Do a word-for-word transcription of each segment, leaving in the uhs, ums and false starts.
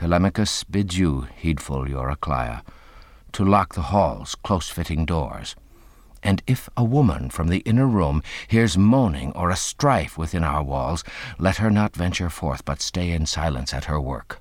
Telemachus bids you, heedful Eurycleia, to lock the hall's close-fitting doors. And if a woman from the inner room hears moaning or a strife within our walls, let her not venture forth, but stay in silence at her work.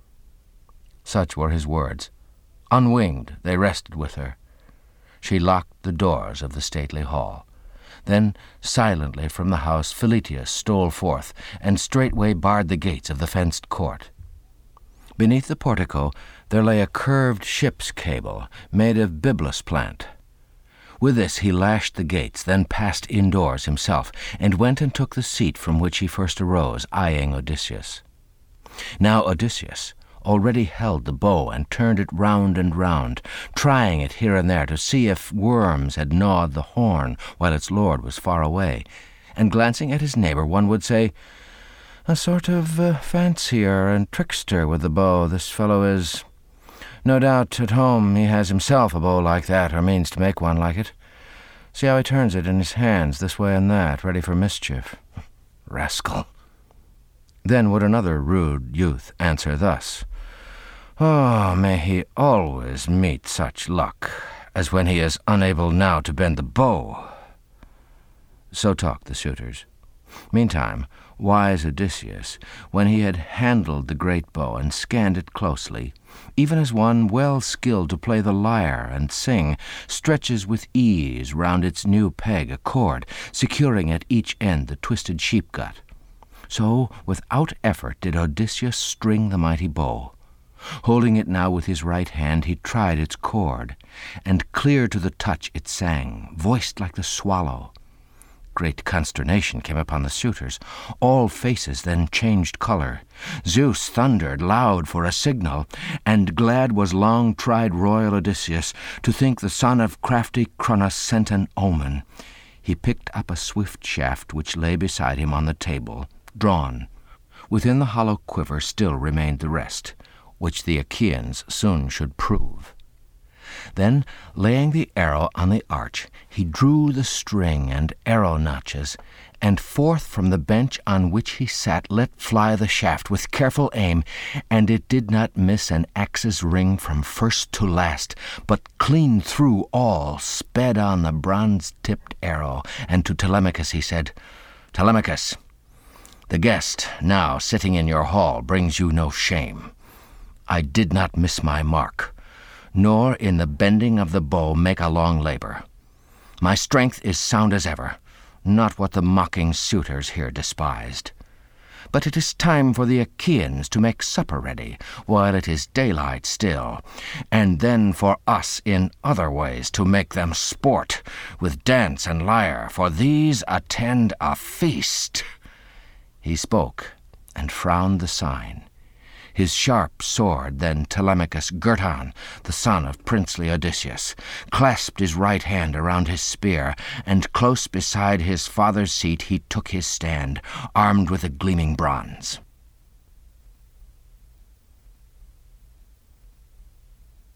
Such were his words. Unwinged, they rested with her. She locked the doors of the stately hall. Then, silently from the house, Philetius stole forth, and straightway barred the gates of the fenced court. Beneath the portico there lay a curved ship's cable, made of Byblus plant. With this he lashed the gates, then passed indoors himself, and went and took the seat from which he first arose, eyeing Odysseus. Now Odysseus already held the bow and turned it round and round, trying it here and there to see if worms had gnawed the horn while its lord was far away, and glancing at his neighbour one would say, "A sort of uh, fancier and trickster with the bow this fellow is. No doubt at home he has himself a bow like that, or means to make one like it. See how he turns it in his hands this way and that, ready for mischief. Rascal." Then would another rude youth answer thus, "Oh, may he always meet such luck, as when he is unable now to bend the bow." So talked the suitors. Meantime, wise Odysseus, when he had handled the great bow and scanned it closely, even as one well skilled to play the lyre and sing, stretches with ease round its new peg a cord, securing at each end the twisted sheep-gut. So, without effort, did Odysseus string the mighty bow. Holding it now with his right hand, he tried its chord, and clear to the touch it sang, voiced like the swallow. Great consternation came upon the suitors. All faces then changed colour. Zeus thundered loud for a signal, and glad was long-tried royal Odysseus to think the son of crafty Cronos sent an omen. He picked up a swift shaft which lay beside him on the table, drawn. Within the hollow quiver still remained the rest, which the Achaeans soon should prove. Then, laying the arrow on the arch, he drew the string and arrow notches, and forth from the bench on which he sat let fly the shaft with careful aim, and it did not miss an axe's ring from first to last, but clean through all sped on the bronze-tipped arrow, and to Telemachus he said, "Telemachus, the guest now sitting in your hall brings you no shame. I did not miss my mark, nor in the bending of the bow make a long labour. My strength is sound as ever, not what the mocking suitors here despised. But it is time for the Achaeans to make supper ready, while it is daylight still, and then for us in other ways to make them sport, with dance and lyre, for these attend a feast." He spoke, and frowned the sign. His sharp sword then Telemachus girt on, the son of princely Odysseus, clasped his right hand around his spear, and close beside his father's seat he took his stand, armed with a gleaming bronze.